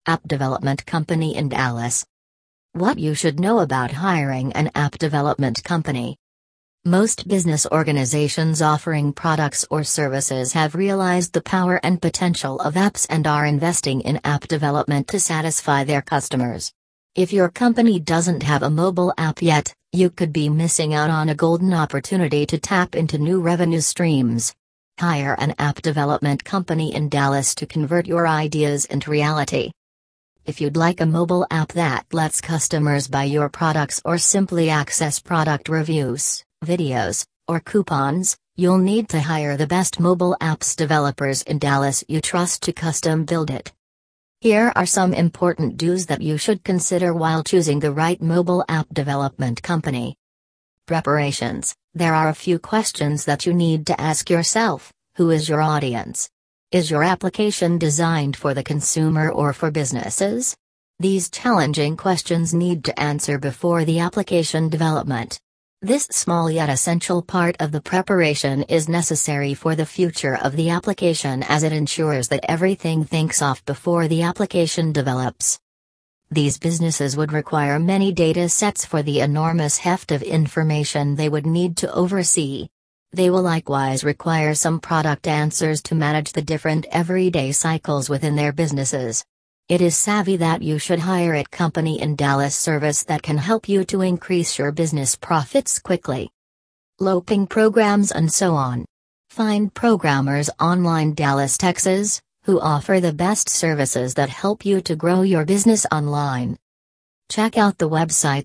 App development company in Dallas. What you should know about hiring an app development company. Most business organizations offering products or services have realized the power and potential of apps and are investing in app development to satisfy their customers. If your company doesn't have a mobile app yet, you could be missing out on a golden opportunity to tap into new revenue streams. Hire an app development company in Dallas to convert your ideas into reality. If you'd like a mobile app that lets customers buy your products or simply access product reviews, videos, or coupons, you'll need to hire the best mobile apps developers in Dallas you trust to custom build it. Here are some important do's that you should consider while choosing the right mobile app development company. Preparations. There are a few questions that you need to ask yourself. Who is your audience? Is your application designed for the consumer or for businesses? These challenging questions need to answer before the application development. This small yet essential part of the preparation is necessary for the future of the application as it ensures that everything thinks off before the application develops. These businesses would require many data sets for the enormous heft of information they would need to oversee. They will likewise require some product answers to manage the different everyday cycles within their businesses. It is savvy that you should hire a company in Dallas service that can help you to increase your business profits quickly. Loping programs and so on. Find programmers online Dallas, Texas, who offer the best services that help you to grow your business online. Check out the website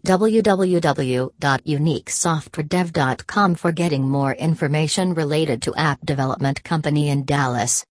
www.uniquesoftwaredev.com for getting more information related to app development company in Dallas.